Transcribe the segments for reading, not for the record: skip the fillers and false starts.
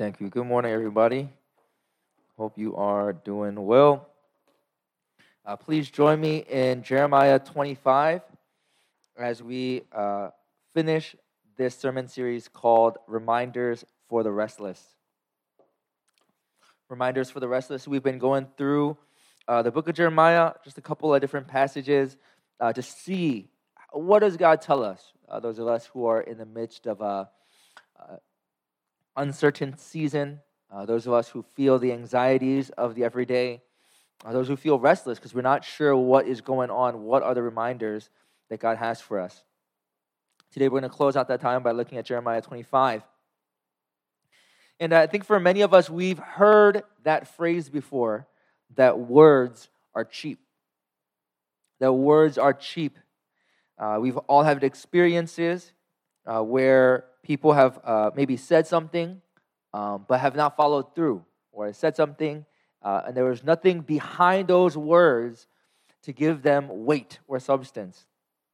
Thank you. Good morning, everybody. Hope you are doing well. Please join me in Jeremiah 25 as we finish this sermon series called Reminders for the Restless. Reminders for the Restless. We've been going through the book of Jeremiah, just a couple of different passages to see what does God tell us, those of us who are in the midst of a uncertain season, those of us who feel the anxieties of the everyday, those who feel restless because we're not sure what is going on, what are the reminders that God has for us. Today we're going to close out that time by looking at Jeremiah 25. And I think for many of us, we've heard that phrase before, that words are cheap. That words are cheap. We've all had experiences where people have maybe said something, but have not followed through, or said something, and there was nothing behind those words to give them weight or substance.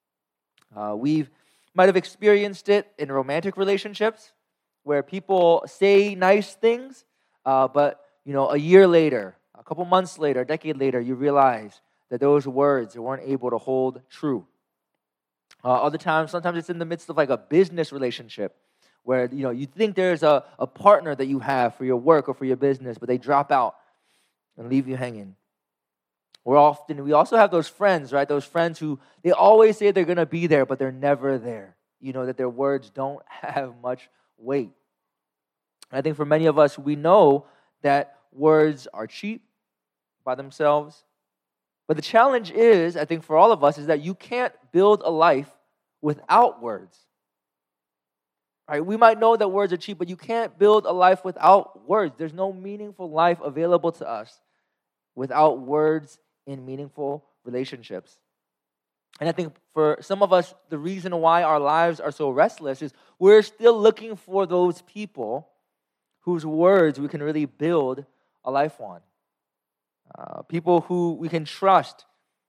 We might have experienced it in romantic relationships, where people say nice things, but a year later, a couple months later, a decade later, you realize that those words weren't able to hold true. Other times, sometimes it's in the midst of like a business relationship where you think there's a partner that you have for your work or for your business, but they drop out and leave you hanging. We also have those friends, right? Those friends who they always say they're going to be there, but they're never there. That their words don't have much weight. I think for many of us, we know that words are cheap by themselves. But the challenge is, I think for all of us, is that you can't build a life without words. Right? We might know that words are cheap, but you can't build a life without words. There's no meaningful life available to us without words in meaningful relationships. And I think for some of us, the reason why our lives are so restless is we're still looking for those people whose words we can really build a life on. People who we can trust,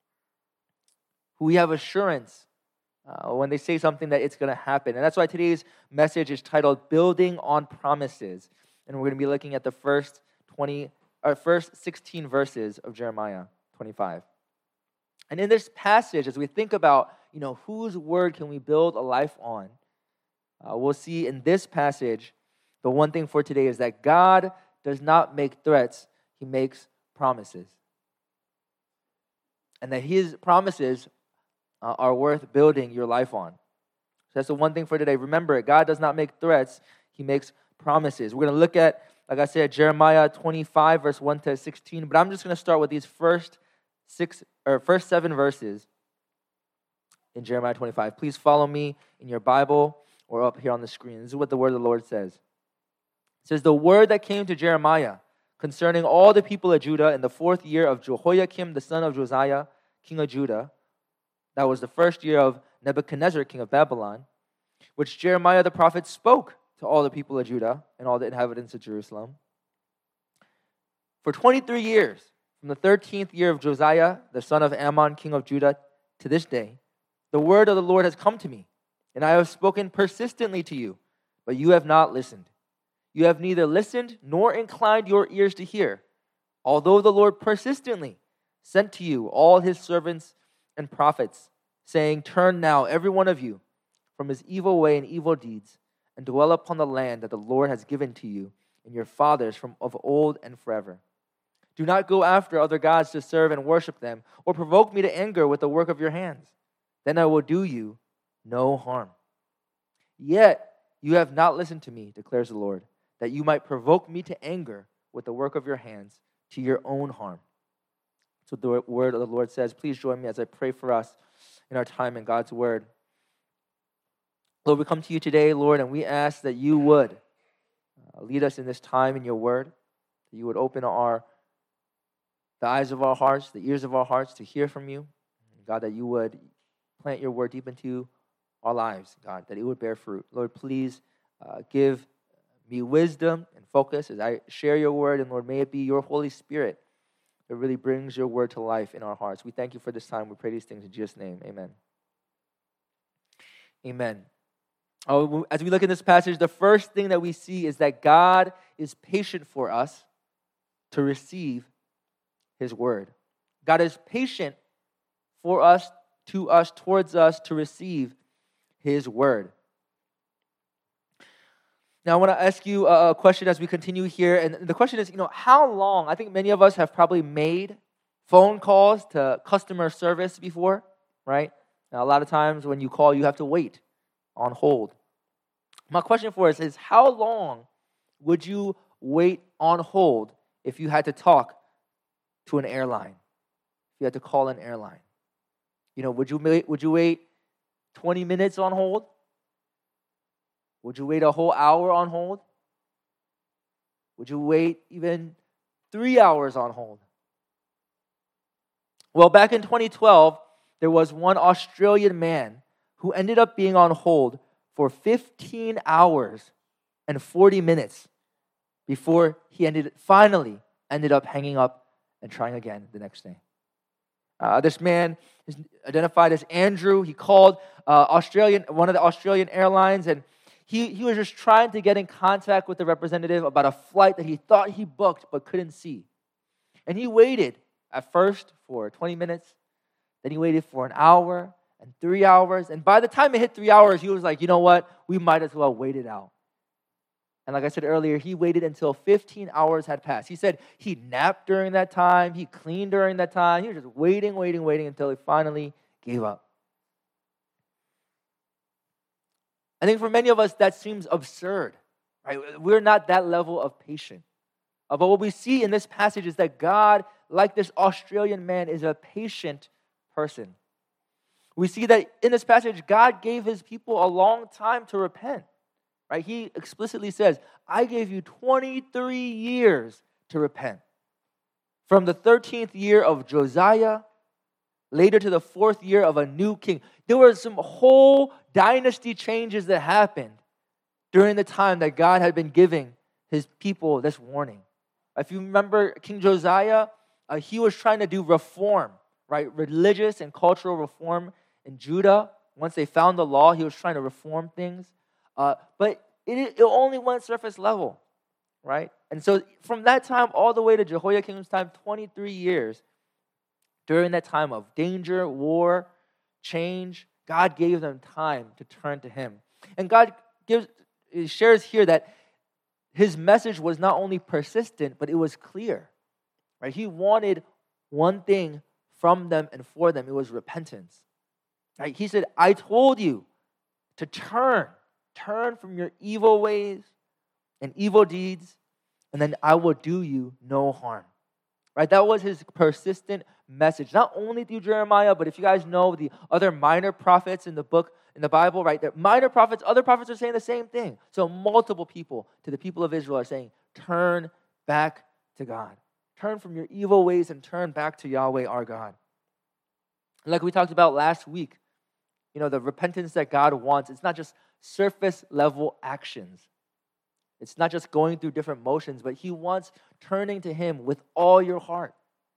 who we have assurance when they say something that it's going to happen. And that's why today's message is titled Building on Promises. And we're going to be looking at the first 16 verses of Jeremiah 25. And in this passage, as we think about, whose word can we build a life on, we'll see in this passage, the one thing for today is that God does not make threats, He makes promises. And that His promises are worth building your life on. So that's the one thing for today. Remember it, God does not make threats, He makes promises. We're going to look at, like I said, Jeremiah 25, verse 1 to 16, but I'm just going to start with these first 7 verses in Jeremiah 25. Please follow me in your Bible or up here on the screen. This is what the word of the Lord says. It says, the word that came to Jeremiah concerning all the people of Judah in the 4th year of Jehoiakim, the son of Josiah, king of Judah, that was the 1st year of Nebuchadnezzar, king of Babylon, which Jeremiah the prophet spoke to all the people of Judah and all the inhabitants of Jerusalem. For 23 years, from the 13th year of Josiah, the son of Ammon, king of Judah, to this day, the word of the Lord has come to me, and I have spoken persistently to you, but you have not listened. You have neither listened nor inclined your ears to hear, although the Lord persistently sent to you all His servants and prophets, saying, turn now, every one of you, from his evil way and evil deeds, and dwell upon the land that the Lord has given to you and your fathers from of old and forever. Do not go after other gods to serve and worship them, or provoke me to anger with the work of your hands. Then I will do you no harm. Yet you have not listened to me, declares the Lord, that you might provoke me to anger with the work of your hands to your own harm. So the word of the Lord says. Please join me as I pray for us in our time in God's word. Lord, we come to you today, Lord, and we ask that you would lead us in this time in your word, that you would open the eyes of our hearts, the ears of our hearts to hear from you. God, that you would plant your word deep into our lives, God, that it would bear fruit. Lord, please give me wisdom and focus as I share your word, and Lord, may it be your Holy Spirit that really brings your word to life in our hearts. We thank you for this time. We pray these things in Jesus' name. Amen. Amen. As we look at this passage, the first thing that we see is that God is patient for us to receive his word. God is patient for us, towards us to receive his word. Now, I want to ask you a question as we continue here. And the question is, how long? I think many of us have probably made phone calls to customer service before, right? Now, a lot of times when you call, you have to wait on hold. My question for us is, how long would you wait on hold if you had to talk to an airline? If you had to call an airline? Would you wait 20 minutes on hold? Would you wait a whole hour on hold? Would you wait even 3 hours on hold? Well, back in 2012, there was one Australian man who ended up being on hold for 15 hours and 40 minutes before he finally ended up hanging up and trying again the next day. This man is identified as Andrew. He called one of the Australian airlines, and he was just trying to get in contact with the representative about a flight that he thought he booked but couldn't see. And he waited at first for 20 minutes, then he waited for an hour and 3 hours, and by the time it hit 3 hours, he was like, you know what, we might as well wait it out. And like I said earlier, he waited until 15 hours had passed. He said he napped during that time, he cleaned during that time, he was just waiting until he finally gave up. I think for many of us, that seems absurd, right? We're not that level of patient. But what we see in this passage is that God, like this Australian man, is a patient person. We see that in this passage, God gave his people a long time to repent, right? He explicitly says, I gave you 23 years to repent. From the 13th year of Josiah, later to the 4th year of a new king. There were some whole dynasty changes that happened during the time that God had been giving his people this warning. If you remember King Josiah, he was trying to do reform, right? Religious and cultural reform in Judah. Once they found the law, he was trying to reform things. But it only went surface level, right? And so from that time all the way to Jehoiakim's time, 23 years, during that time of danger, war, change, God gave them time to turn to him. And God shares here that his message was not only persistent, but it was clear. Right? He wanted one thing from them and for them. It was repentance. Right? He said, I told you to turn from your evil ways and evil deeds, and then I will do you no harm. Right? That was his persistent message, not only through Jeremiah, but if you guys know the other minor prophets in the Bible, right? The minor prophets, other prophets are saying the same thing. So multiple people to the people of Israel are saying, turn back to God. Turn from your evil ways and turn back to Yahweh our God. Like we talked about last week, the repentance that God wants, it's not just surface level actions. It's not just going through different motions, but he wants turning to him with all your heart.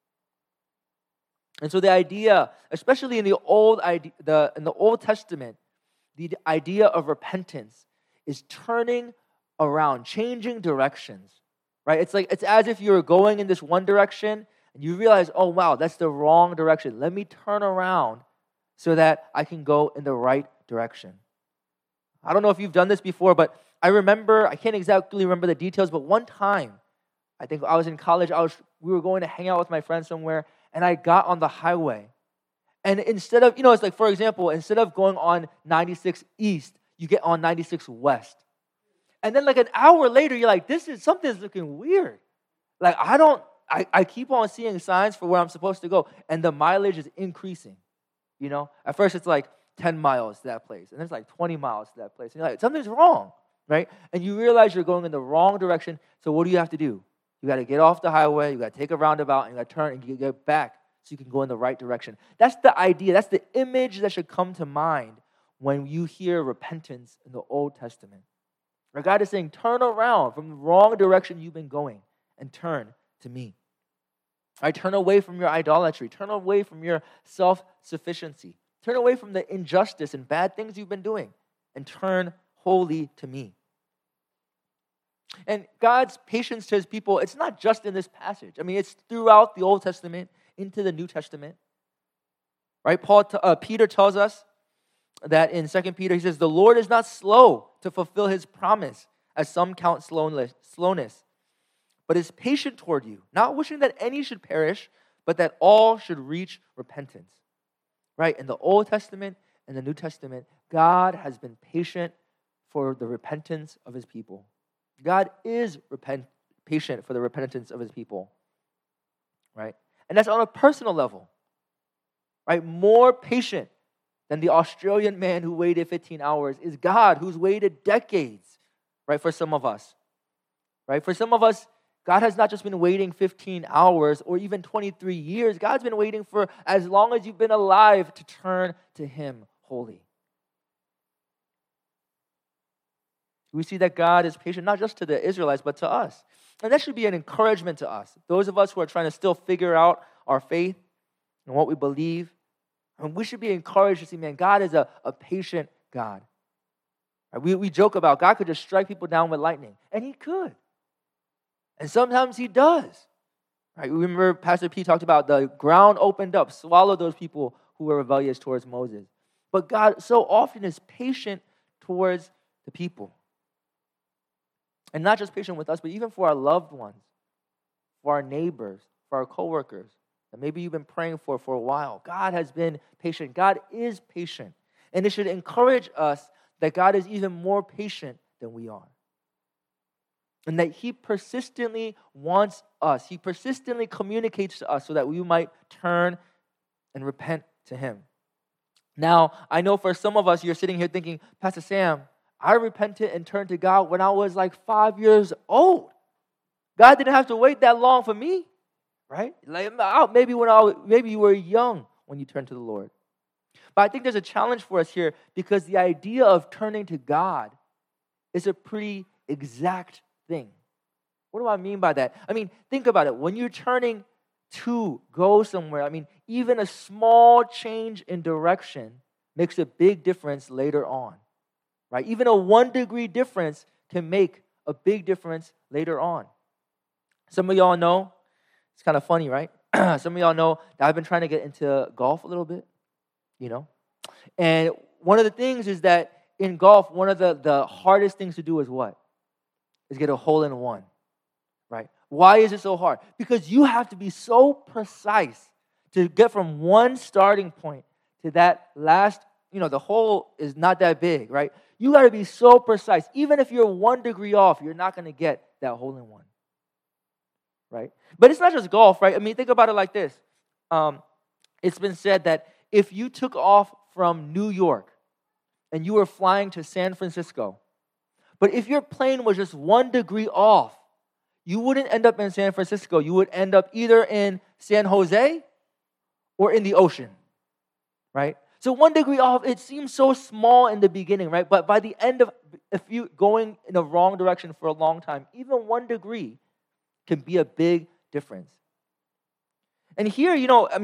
And so the idea, especially in the Old Testament, the idea of repentance is turning around, changing directions. Right? It's as if you were going in this one direction and you realize, oh wow, that's the wrong direction. Let me turn around so that I can go in the right direction. I don't know if you've done this before, but I can't exactly remember the details, but one time, I think I was in college, we were going to hang out with my friends somewhere, and I got on the highway. And instead of, it's like, for example, instead of going on 96 East, you get on 96 West. And then like an hour later, you're like, something's looking weird. Like, I keep on seeing signs for where I'm supposed to go, and the mileage is increasing. At first it's like 10 miles to that place, and then it's like 20 miles to that place. And you're like, something's wrong, right? And you realize you're going in the wrong direction, so what do you have to do? You got to get off the highway, you got to take a roundabout, and you got to turn and get back so you can go in the right direction. That's the idea, that's the image that should come to mind when you hear repentance in the Old Testament. Where God is saying, turn around from the wrong direction you've been going and turn to me. Right? Turn away from your idolatry. Turn away from your self-sufficiency. Turn away from the injustice and bad things you've been doing and turn wholly to me. And God's patience to his people, it's not just in this passage. I mean, it's throughout the Old Testament into the New Testament. Right? Peter tells us that in 2 Peter, he says, the Lord is not slow to fulfill his promise, as some count slowness, but is patient toward you, not wishing that any should perish, but that all should reach repentance. Right? In the Old Testament and the New Testament, God has been patient for the repentance of his people. God is patient for the repentance of his people. Right? And that's on a personal level. Right? More patient than the Australian man who waited 15 hours is God, who's waited decades, right, for some of us. Right? For some of us, God has not just been waiting 15 hours or even 23 years. God's been waiting for as long as you've been alive to turn to him wholly. We see that God is patient not just to the Israelites, but to us. And that should be an encouragement to us. Those of us who are trying to still figure out our faith and what we believe, and we should be encouraged to see, man, God is a patient God. We joke about God could just strike people down with lightning, and he could. And sometimes he does. Right? We remember Pastor P talked about the ground opened up, swallowed those people who were rebellious towards Moses. But God so often is patient towards the people. And not just patient with us, but even for our loved ones, for our neighbors, for our coworkers, that maybe you've been praying for a while. God has been patient. God is patient. And it should encourage us that God is even more patient than we are. And that he persistently wants us. He persistently communicates to us so that we might turn and repent to him. Now, I know for some of us, you're sitting here thinking, Pastor Sam, I repented and turned to God when I was like 5 years old. God didn't have to wait that long for me, right? Like, maybe you were young when you turned to the Lord. But I think there's a challenge for us here because the idea of turning to God is a pretty exact thing. What do I mean by that? I mean, think about it. When you're turning to go somewhere, I mean, even a small change in direction makes a big difference later on. Right? Even a 1 degree difference can make a big difference later on. Some of y'all know, it's kind of funny, right? Some of y'all know that I've been trying to get into golf a little bit, you know? And one of the things is that in golf, one of the hardest things to do is what? Is get a hole in one, right? Why is it so hard? Because you have to be so precise to get from one starting point to that last, the hole is not that big, right? You got to be so precise. Even if you're 1 degree off, you're not going to get that hole in one, right? But it's not just golf, right? I mean, think about it like this. It's been said that if you took off from New York and you were flying to San Francisco, but if your plane was just 1 degree off, you wouldn't end up in San Francisco. You would end up either in San Jose or in the ocean, right? So 1 degree off, it seems so small in the beginning, right? But by the end of, if you going in the wrong direction for a long time, even 1 degree can be a big difference. And here,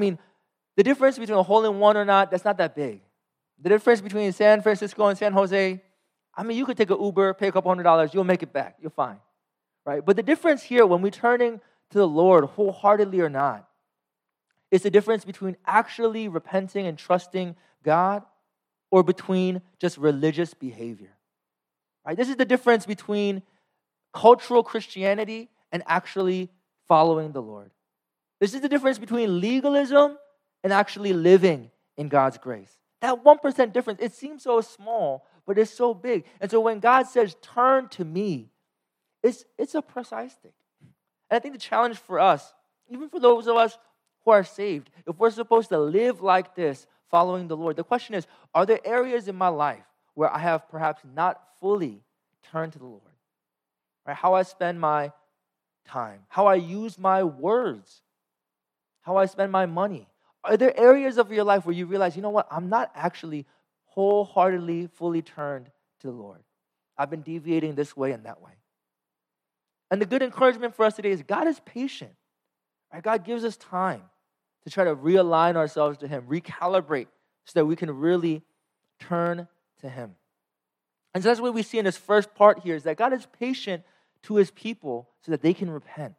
the difference between a hole in one or not, that's not that big. The difference between San Francisco and San Jose, you could take an Uber, pay a couple $100, you'll make it back. You're fine, right? But the difference here, when we're turning to the Lord wholeheartedly or not, is the difference between actually repenting and trusting God or between just religious behavior. Right? This is the difference between cultural Christianity and actually following the Lord. This is the difference between legalism and actually living in God's grace. That 1% difference, it seems so small, but it's so big. And so when God says, turn to me, it's a precise thing. And I think the challenge for us, even for those of us who are saved, if we're supposed to live like this, following the Lord, the question is, are there areas in my life where I have perhaps not fully turned to the Lord? Right? How I spend my time, how I use my words, how I spend my money. Are there areas of your life where you realize, I'm not actually wholeheartedly, fully turned to the Lord. I've been deviating this way and that way. And the good encouragement for us today is God is patient. Right? God gives us time to try to realign ourselves to him, recalibrate so that we can really turn to him. And so that's what we see in this first part here is that God is patient to his people so that they can repent.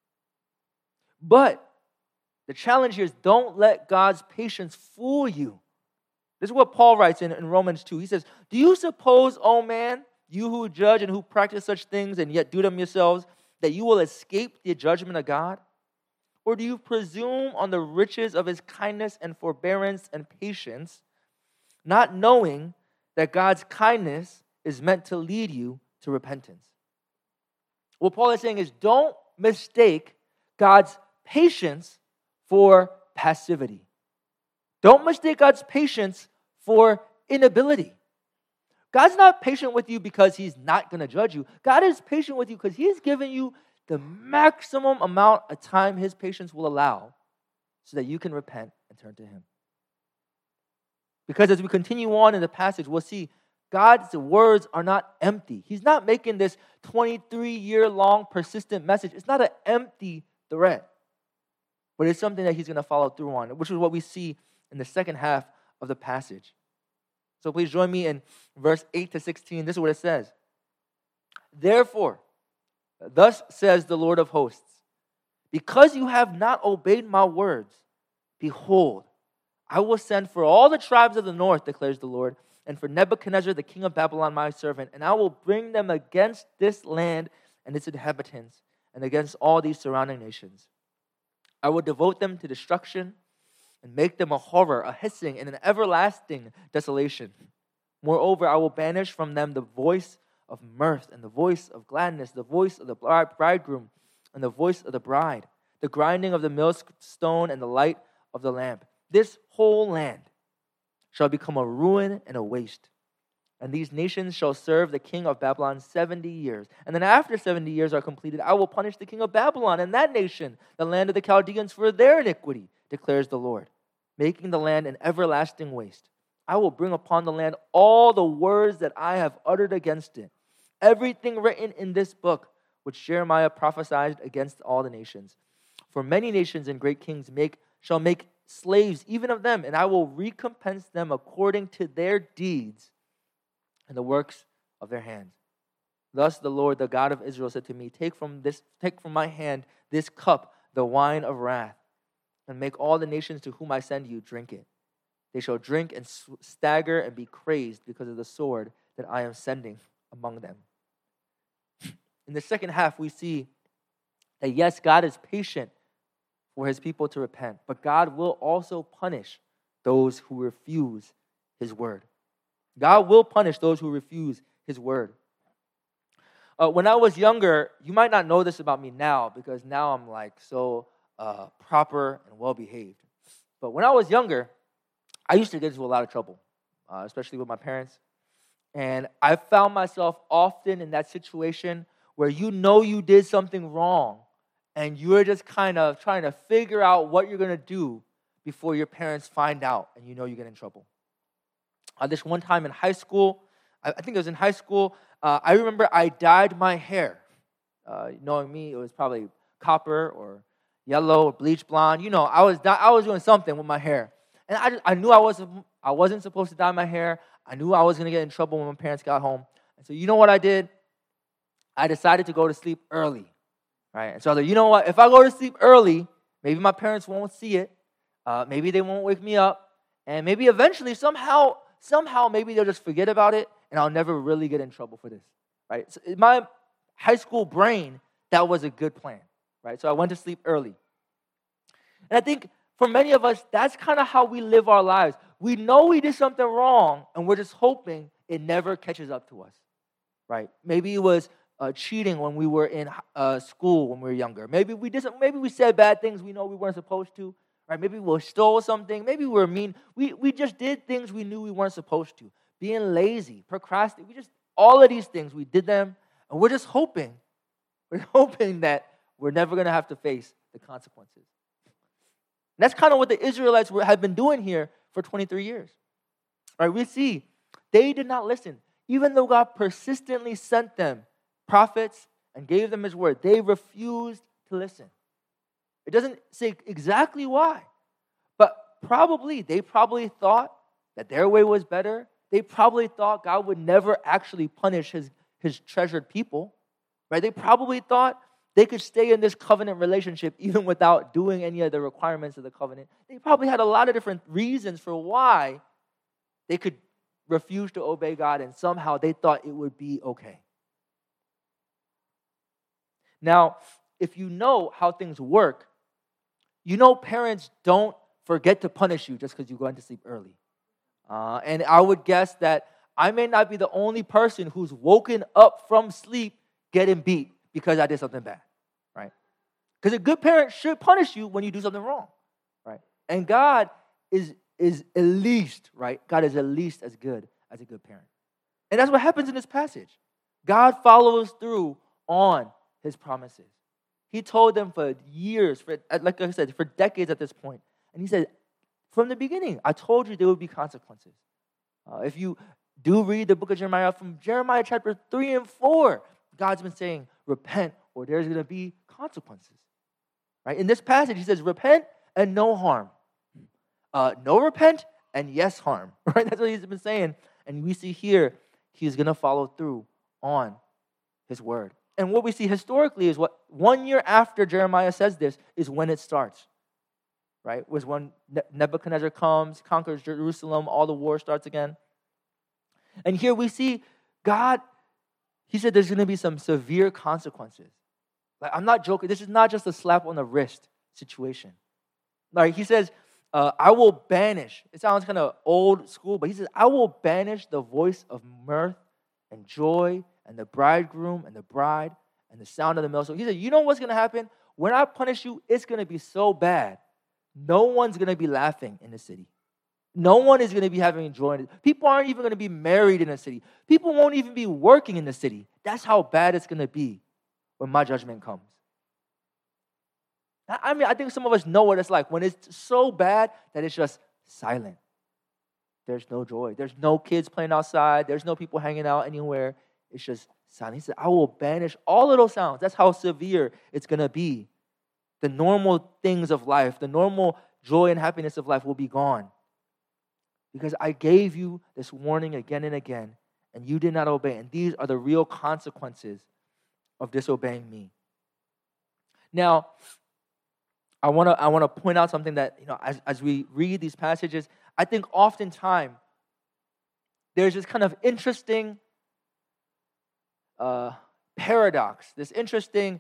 But the challenge here is don't let God's patience fool you. This is what Paul writes in Romans 2. He says, do you suppose, O man, you who judge and who practice such things and yet do them yourselves, that you will escape the judgment of God? Or do you presume on the riches of his kindness and forbearance and patience, not knowing that God's kindness is meant to lead you to repentance? What Paul is saying is don't mistake God's patience for passivity. Don't mistake God's patience for inability. God's not patient with you because he's not going to judge you. God is patient with you because he's given you the maximum amount of time his patience will allow so that you can repent and turn to him. Because as we continue on in the passage, we'll see God's words are not empty. He's not making this 23-year-long persistent message. It's not an empty threat, but it's something that he's going to follow through on, which is what we see in the second half of the passage. So please join me in verse 8 to 16. This is what it says. Therefore, thus says the Lord of hosts, because you have not obeyed my words, behold, I will send for all the tribes of the north, declares the Lord, and for Nebuchadnezzar, the king of Babylon, my servant, and I will bring them against this land and its inhabitants, and against all these surrounding nations. I will devote them to destruction and make them a horror, a hissing, and an everlasting desolation. Moreover, I will banish from them the voice of mirth and the voice of gladness, the voice of the bridegroom and the voice of the bride, the grinding of the millstone and the light of the lamp. This whole land shall become a ruin and a waste. And these nations shall serve the king of Babylon 70 years. And then after 70 years are completed, I will punish the king of Babylon and that nation, the land of the Chaldeans, for their iniquity, declares the Lord, making the land an everlasting waste. I will bring upon the land all the words that I have uttered against it, everything written in this book, which Jeremiah prophesied against all the nations. For many nations and great kings shall make slaves even of them, and I will recompense them according to their deeds and the works of their hands. Thus the Lord, the God of Israel, said to me, Take from my hand this cup, the wine of wrath, and make all the nations to whom I send you drink it. They shall drink and stagger and be crazed because of the sword that I am sending among them. In the second half, we see that yes, God is patient for his people to repent, but God will also punish those who refuse his word. God will punish those who refuse his word. When I was younger, you might not know this about me now, because now I'm like so proper and well-behaved. But when I was younger, I used to get into a lot of trouble, especially with my parents. And I found myself often in that situation where you know you did something wrong, and you're just kind of trying to figure out what you're going to do before your parents find out, and you know you get in trouble. This one time in high school, I think it was in high school, I remember I dyed my hair. Knowing me, it was probably copper or yellow or bleach blonde. You know, I was doing something with my hair. And I knew I wasn't supposed to dye my hair. I knew I was going to get in trouble when my parents got home. And so you know what I did? I decided to go to sleep early. Right? And so I was like, you know what? If I go to sleep early, maybe my parents won't see it. Maybe they won't wake me up. And maybe eventually, somehow, maybe they'll just forget about it, and I'll never really get in trouble for this. Right? So in my high school brain, that was a good plan. Right? So I went to sleep early. And I think for many of us, that's kind of how we live our lives. We know we did something wrong, and we're just hoping it never catches up to us. Right? Maybe it was cheating when we were in school when we were younger. Maybe we said bad things we know we weren't supposed to. Right? Maybe we stole something. Maybe we were mean. We just did things we knew we weren't supposed to. Being lazy, procrastinating. All of these things, we did them, and we're just hoping. We're hoping that we're never going to have to face the consequences. And that's kind of what the Israelites have been doing here for 23 years. Right? We see they did not listen. Even though God persistently sent them prophets and gave them his word, they refused to listen. It doesn't say exactly why, but they probably thought that their way was better. They probably thought God would never actually punish his treasured people. right? They probably thought they could stay in this covenant relationship even without doing any of the requirements of the covenant. They probably had a lot of different reasons for why they could refuse to obey God, and somehow they thought it would be okay. Now, if you know how things work, you know parents don't forget to punish you just because you're going to sleep early. And I would guess that I may not be the only person who's woken up from sleep getting beat because I did something bad, right? Because a good parent should punish you when you do something wrong, right? And God is at least, right? God is at least as good as a good parent. And that's what happens in this passage. God follows through on his promises. He told them for years, like I said, for decades at this point. And he said, from the beginning, I told you there would be consequences. If you do read the book of Jeremiah, from Jeremiah chapter 3 and 4, God's been saying, repent or there's going to be consequences. Right? In this passage, he says, repent and no harm. No repent and yes harm. Right? That's what he's been saying. And we see here, he's going to follow through on his word. And what we see historically is what 1 year after Jeremiah says this is when it starts. Right? Was when Nebuchadnezzar comes, conquers Jerusalem, all the war starts again. And here we see God, he said there's going to be some severe consequences. Like, I'm not joking. This is not just a slap on the wrist situation. Like, he says, I will banish. It sounds kind of old school, but he says, I will banish the voice of mirth and joy and the bridegroom and the bride and the sound of the millstone. He said, you know what's going to happen? When I punish you, it's going to be so bad. No one's going to be laughing in the city. No one is going to be having joy in it. People aren't even going to be married in the city. People won't even be working in the city. That's how bad it's going to be when my judgment comes. I mean, I think some of us know what it's like when it's so bad that it's just silent. There's no joy. There's no kids playing outside. There's no people hanging out anywhere. It's just silent. He said, I will banish all of those sounds. That's how severe it's going to be. The normal things of life, the normal joy and happiness of life will be gone. Because I gave you this warning again and again, and you did not obey. And these are the real consequences of disobeying me. Now, I want to point out something that, as we read these passages, I think oftentimes there's this kind of interesting paradox, this interesting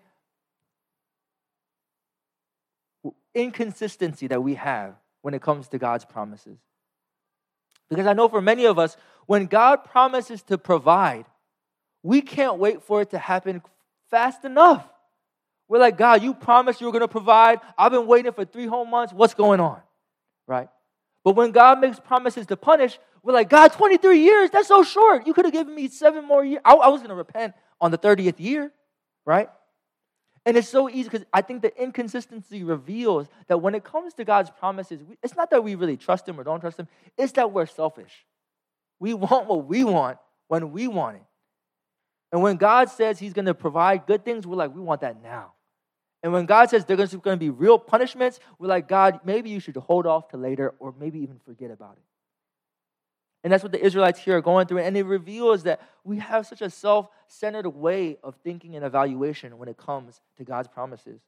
inconsistency that we have when it comes to God's promises. Because I know for many of us, when God promises to provide, we can't wait for it to happen fast enough. We're like, God, you promised you were going to provide. I've been waiting for 3 whole months. What's going on? Right? But when God makes promises to punish, we're like, God, 23 years, that's so short. You could have given me 7 more years. I was going to repent on the 30th year, right? And it's so easy because I think the inconsistency reveals that when it comes to God's promises, it's not that we really trust him or don't trust him. It's that we're selfish. We want what we want when we want it. And when God says he's going to provide good things, we're like, we want that now. And when God says there's going to be real punishments, we're like, God, maybe you should hold off to later or maybe even forget about it. And that's what the Israelites here are going through. And it reveals that we have such a self-centered way of thinking and evaluation when it comes to God's promises.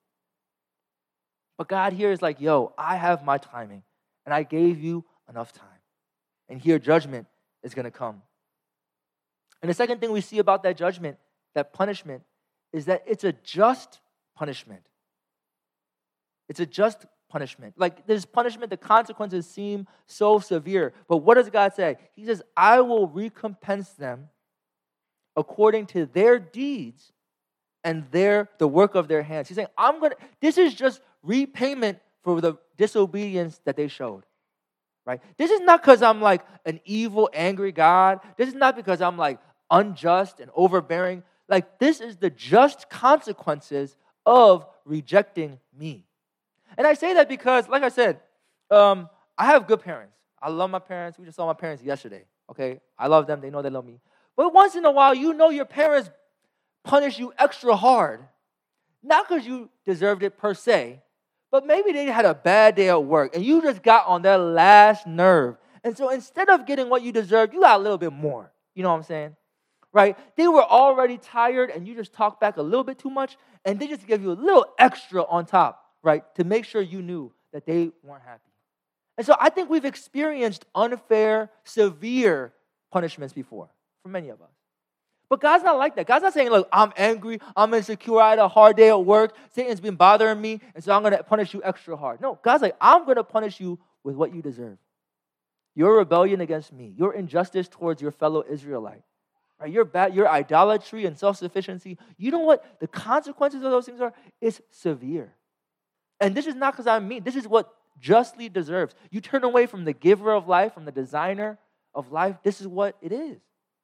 But God here is like, yo, I have my timing, and I gave you enough time. And here judgment is going to come. And the second thing we see about that judgment, that punishment, is that it's a just punishment. It's a just punishment. Like this punishment, the consequences seem so severe. But what does God say? He says, I will recompense them according to their deeds and the work of their hands. He's saying, this is just repayment for the disobedience that they showed. Right? This is not because I'm like an evil, angry God. This is not because I'm like unjust and overbearing. Like this is the just consequences of rejecting me. And I say that because, like I said, I have good parents. I love my parents. We just saw my parents yesterday. Okay? I love them. They know they love me. But once in a while, your parents punish you extra hard. Not because you deserved it per se, but maybe they had a bad day at work and you just got on their last nerve. And so instead of getting what you deserved, you got a little bit more. You know what I'm saying? right? They were already tired, and you just talked back a little bit too much, and they just give you a little extra on top, right, to make sure you knew that they weren't happy. And so I think we've experienced unfair, severe punishments before, for many of us. But God's not like that. God's not saying, look, I'm angry, I'm insecure, I had a hard day at work, Satan's been bothering me, and so I'm going to punish you extra hard. No, God's like, I'm going to punish you with what you deserve. Your rebellion against me, your injustice towards your fellow Israelite, right? Your idolatry and self-sufficiency. You know what the consequences of those things are? It's severe. And this is not because I'm mean. This is what justly deserves. You turn away from the giver of life, from the designer of life. This is what it is.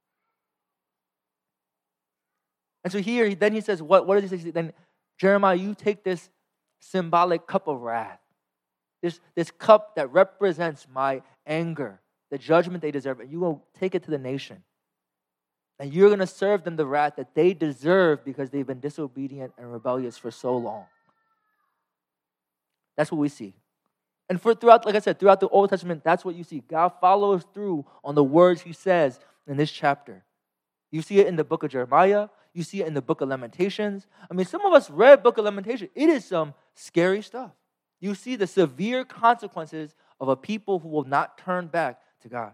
And so here, then he says, what does he say? Then, Jeremiah, you take this symbolic cup of wrath, this cup that represents my anger, the judgment they deserve, and you will take it to the nation. And you're going to serve them the wrath that they deserve because they've been disobedient and rebellious for so long. That's what we see. And throughout the Old Testament, that's what you see. God follows through on the words he says in this chapter. You see it in the book of Jeremiah. You see it in the book of Lamentations. I mean, some of us read book of Lamentations. It is some scary stuff. You see the severe consequences of a people who will not turn back to God.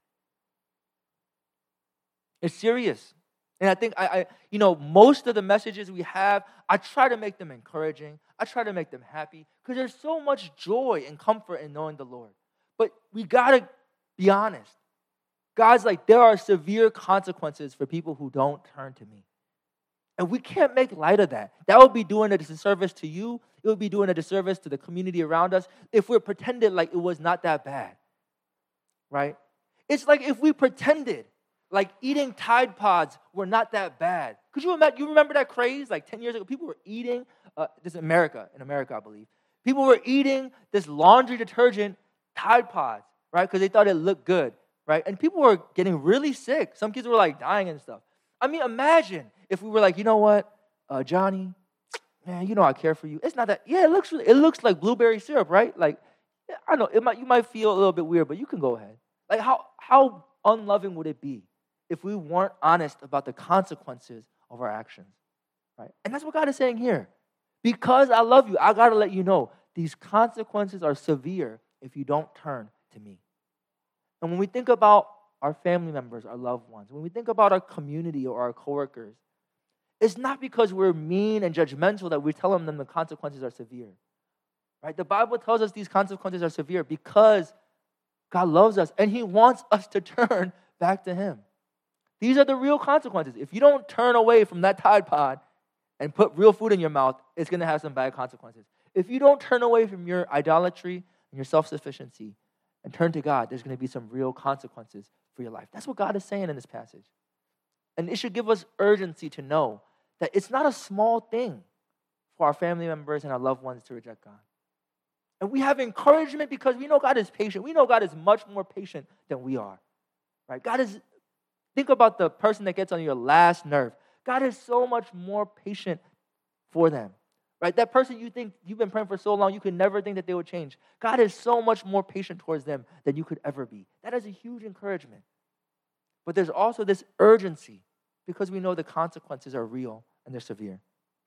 It's serious. And I think, most of the messages we have, I try to make them encouraging. I try to make them happy because there's so much joy and comfort in knowing the Lord. But we got to be honest. God's like, there are severe consequences for people who don't turn to me. And we can't make light of that. That would be doing a disservice to you. It would be doing a disservice to the community around us if we pretended like it was not that bad, right? It's like if we pretended like eating Tide Pods were not that bad. Could you imagine? You remember that craze? Like 10 years ago, people were eating, this in America, I believe. People were eating this laundry detergent, Tide Pods, right? Because they thought it looked good, right? And people were getting really sick. Some kids were like dying and stuff. I mean, imagine if we were like, you know what, Johnny, man, you know I care for you. It's not that. Yeah, it looks like blueberry syrup, right? Like, I know you might feel a little bit weird, but you can go ahead. Like, how unloving would it be if we weren't honest about the consequences of our actions, right? And that's what God is saying here. Because I love you, I got to let you know these consequences are severe if you don't turn to me. And when we think about our family members, our loved ones, when we think about our community or our coworkers, it's not because we're mean and judgmental that we tell them the consequences are severe, right? The Bible tells us these consequences are severe because God loves us and he wants us to turn back to him. These are the real consequences. If you don't turn away from that Tide Pod and put real food in your mouth, it's going to have some bad consequences. If you don't turn away from your idolatry and your self-sufficiency and turn to God, there's going to be some real consequences for your life. That's what God is saying in this passage. And it should give us urgency to know that it's not a small thing for our family members and our loved ones to reject God. And we have encouragement because we know God is patient. We know God is much more patient than we are, right? Think about the person that gets on your last nerve. God is so much more patient for them, right? That person you think you've been praying for so long, you could never think that they would change. God is so much more patient towards them than you could ever be. That is a huge encouragement. But there's also this urgency because we know the consequences are real and they're severe.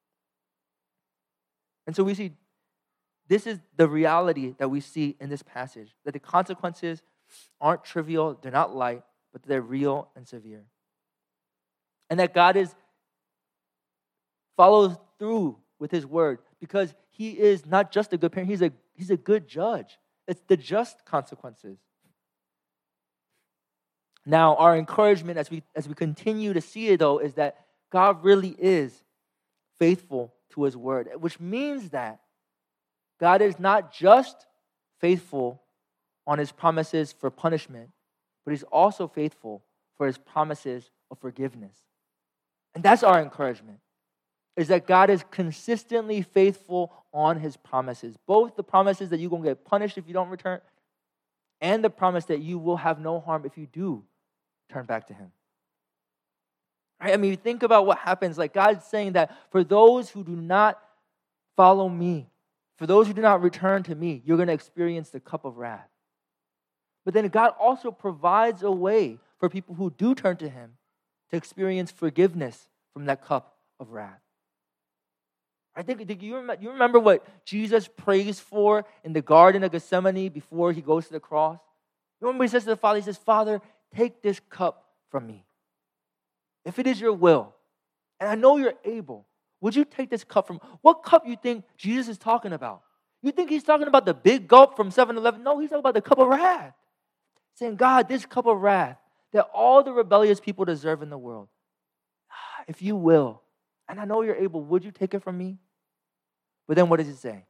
And so we see this is the reality that we see in this passage, that the consequences aren't trivial, they're not light, but they're real and severe. And that God follows through with his word because he is not just a good parent, he's a good judge. It's the just consequences. Now, our encouragement as we continue to see it, though, is that God really is faithful to his word, which means that God is not just faithful on his promises for punishment, but he's also faithful for his promises of forgiveness. And that's our encouragement, is that God is consistently faithful on his promises, both the promises that you're going to get punished if you don't return, and the promise that you will have no harm if you do turn back to him. Right? I mean, think about what happens. Like God's saying that for those who do not follow me, for those who do not return to me, you're going to experience the cup of wrath. But then God also provides a way for people who do turn to him to experience forgiveness from that cup of wrath. I think you remember what Jesus prays for in the Garden of Gethsemane before he goes to the cross? You remember he says to the Father, he says, Father, take this cup from me. If it is your will, and I know you're able, would you take this cup from? What cup you think Jesus is talking about? You think he's talking about the big gulp from 7-Eleven? No, he's talking about the cup of wrath. Saying, God, this cup of wrath that all the rebellious people deserve in the world, if you will, and I know you're able, would you take it from me? But then what does he say?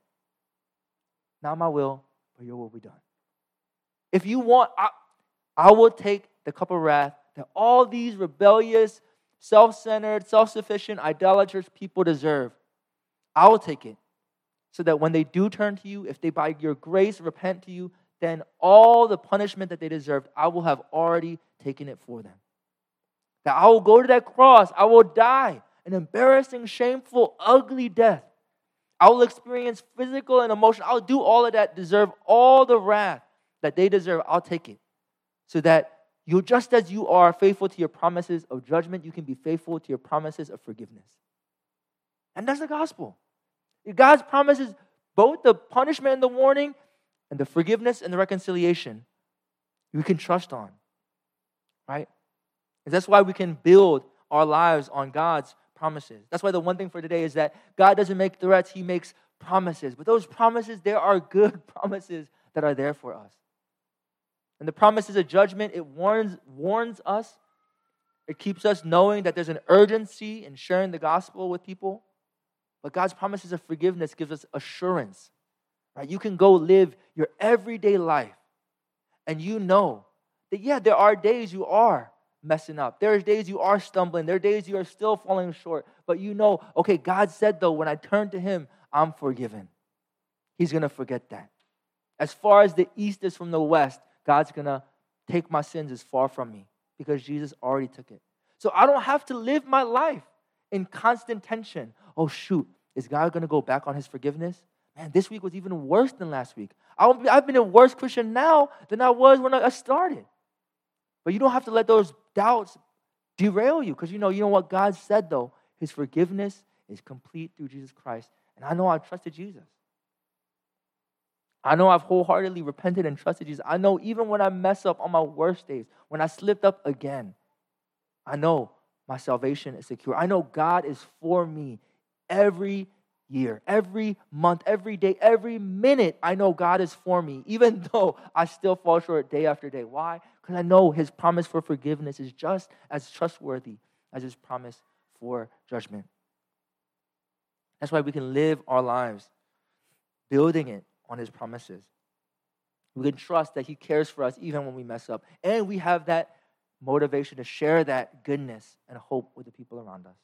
Not my will, but your will be done. If you want, I will take the cup of wrath that all these rebellious, self-centered, self-sufficient, idolatrous people deserve. I will take it so that when they do turn to you, if they by your grace repent to you, then all the punishment that they deserved, I will have already taken it for them. That I will go to that cross, I will die an embarrassing, shameful, ugly death. I will experience physical and emotional. I'll do all of that, deserve all the wrath that they deserve. I'll take it so that you, just as you are faithful to your promises of judgment, you can be faithful to your promises of forgiveness. And that's the gospel. God's promises both the punishment and the warning and the forgiveness and the reconciliation we can trust on, right? And that's why we can build our lives on God's promises. That's why the one thing for today is that God doesn't make threats, he makes promises. But those promises, there are good promises that are there for us. And the promises of judgment, it warns us. It keeps us knowing that there's an urgency in sharing the gospel with people. But God's promises of forgiveness gives us assurance. Right? You can go live your everyday life and you know that, yeah, there are days you are messing up. There are days you are stumbling. There are days you are still falling short. But you know, okay, God said, though, when I turn to him, I'm forgiven. He's going to forget that. As far as the east is from the west, God's going to take my sins as far from me because Jesus already took it. So I don't have to live my life in constant tension. Oh, shoot, is God going to go back on his forgiveness? Man, this week was even worse than last week. I've been a worse Christian now than I was when I started. But you don't have to let those doubts derail you because you know what God said, though. His forgiveness is complete through Jesus Christ. And I know I've trusted Jesus. I know I've wholeheartedly repented and trusted Jesus. I know even when I mess up on my worst days, when I slipped up again, I know my salvation is secure. I know God is for me every year, every month, every day, every minute. I know God is for me, even though I still fall short day after day. Why? Because I know his promise for forgiveness is just as trustworthy as his promise for judgment. That's why we can live our lives building it on his promises. We can trust that he cares for us even when we mess up. And we have that motivation to share that goodness and hope with the people around us.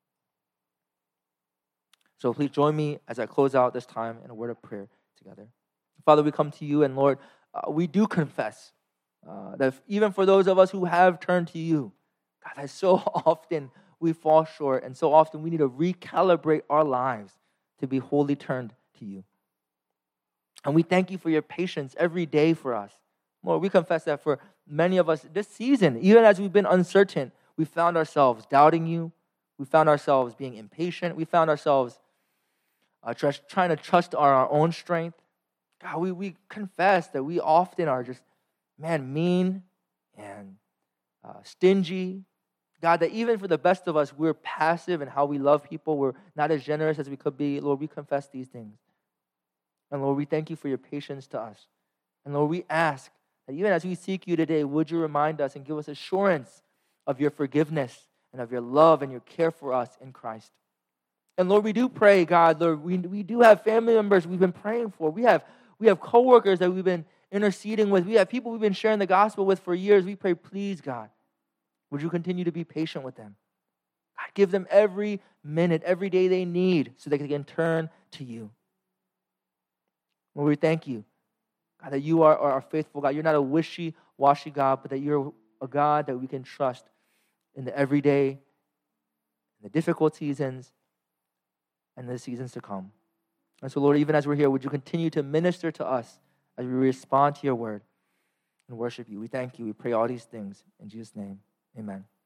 So please join me as I close out this time in a word of prayer together. Father, we come to you, and Lord, we do confess that even for those of us who have turned to you, God, that so often we fall short, and so often we need to recalibrate our lives to be wholly turned to you. And we thank you for your patience every day for us. Lord, we confess that for many of us this season, even as we've been uncertain, we found ourselves doubting you. We found ourselves being impatient. We found ourselves trying to trust our own strength. God, we confess that we often are just, mean and stingy. God, that even for the best of us, we're passive in how we love people. We're not as generous as we could be. Lord, we confess these things. And Lord, we thank you for your patience to us. And Lord, we ask that even as we seek you today, would you remind us and give us assurance of your forgiveness and of your love and your care for us in Christ. And Lord, we do pray, God, Lord, we do have family members we've been praying for. We have coworkers that we've been interceding with. We have people we've been sharing the gospel with for years. We pray, please, God, would you continue to be patient with them? God, give them every minute, every day they need so they can turn to you. Lord, we thank you, God, that you are our faithful God. You're not a wishy-washy God, but that you're a God that we can trust in the everyday, in the difficult seasons, and the seasons to come. And so, Lord, even as we're here, would you continue to minister to us as we respond to your word and worship you? We thank you. We pray all these things in Jesus' name. Amen.